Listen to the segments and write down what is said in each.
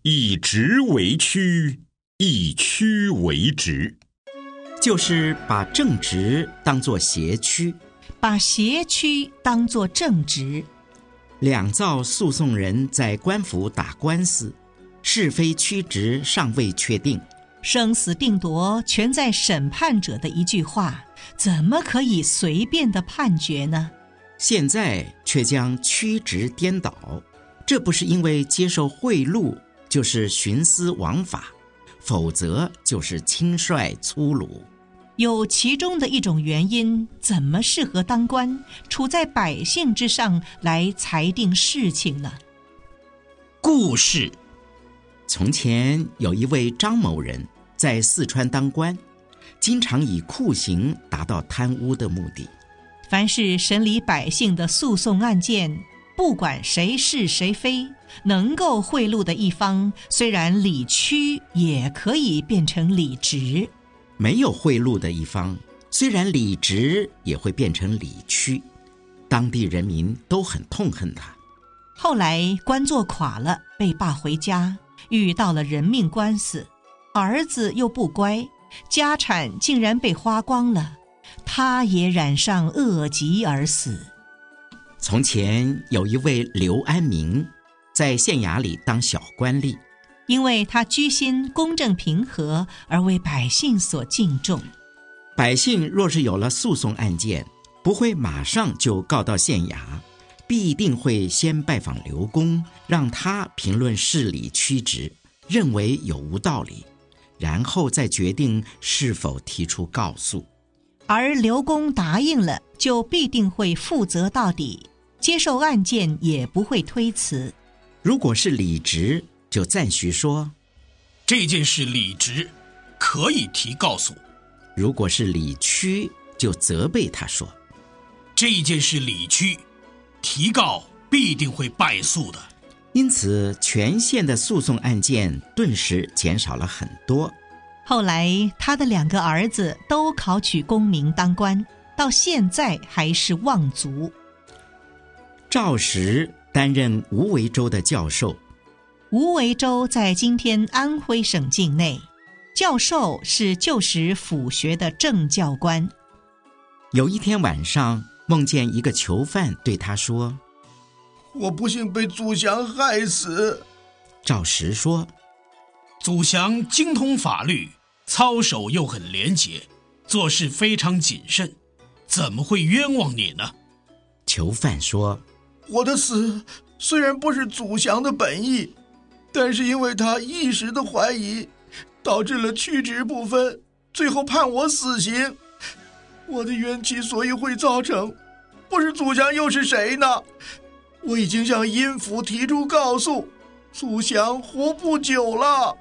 以直为曲，以曲为直。 就是把正直当作邪曲， 把邪曲当作正直。 两造诉讼人在官府打官司，是非曲直尚未确定， 生死定夺全在审判者的一句话，怎么可以随便的判决呢？ 现在却将曲直颠倒，这不是因为接受贿赂，就是徇私枉法，否则就是轻率粗鲁。 有其中的一种原因，怎么适合当官，处在百姓之上来裁定事情呢？ 故事：从前有一位张某人在四川当官，经常以酷刑达到贪污的目的。 凡是审理百姓的诉讼案件，不管谁是谁非，能够贿赂的一方，虽然理曲，也可以变成理直； 没有贿赂的一方，虽然理直，也会变成理曲。当地人民都很痛恨他。 后来官做垮了，被罢回家，遇到了人命官司，儿子又不乖，家产竟然被花光了，他也染上恶疾而死。 从前有一位刘安民，在县衙里当小官吏， 因为他居心公正平和，而为百姓所敬重。 百姓若是有了诉讼案件，不会马上就告到县衙，必定会先拜访刘公，让他评论事理曲直，认为有无道理，然后再决定是否提出告诉。 而刘公答应了，就必定会负责到底，接受案件也不会推辞。 如果是理直，就赞许说这件事理直，可以提告诉； 如果是理曲，就责备他说这件事理曲，提告必定会败诉的。 因此全县的诉讼案件顿时减少了很多。 后来他的2个儿子都考取功名当官，到现在还是望族。 赵石担任无为州的教授。 无为州在今天安徽省境内，教授是旧时府学的正教官。 有一天晚上，梦见一个囚犯对他说： 我不幸被祖祥害死。 赵石说： 祖祥精通法律，操守又很廉洁，做事非常谨慎，怎么会冤枉你呢？ 囚犯说： 我的死虽然不是祖祥的本意，但是因为他一时的怀疑，导致了曲直不分，最后判我死刑。我的冤气所以会造成，不是祖祥又是谁呢？我已经向阴府提出告诉，祖祥活不久了。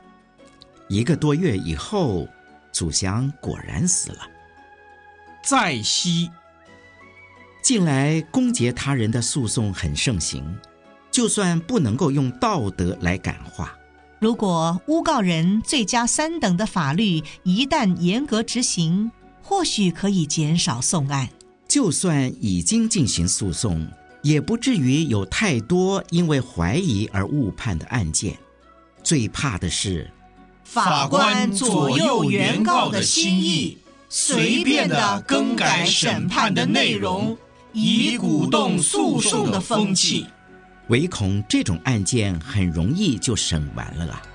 1个多月以后，祖祥果然死了。 在西， 近来攻讦他人的诉讼很盛行，就算不能够用道德来感化， 如果诬告人罪加3等的法律一旦严格执行，或许可以减少讼案。 就算已经进行诉讼，也不至于有太多因为怀疑而误判的案件。最怕的是法官左右原告的心意，随便地更改审判的内容，以鼓动诉讼的风气。 唯恐这种案件很容易就审完了啊。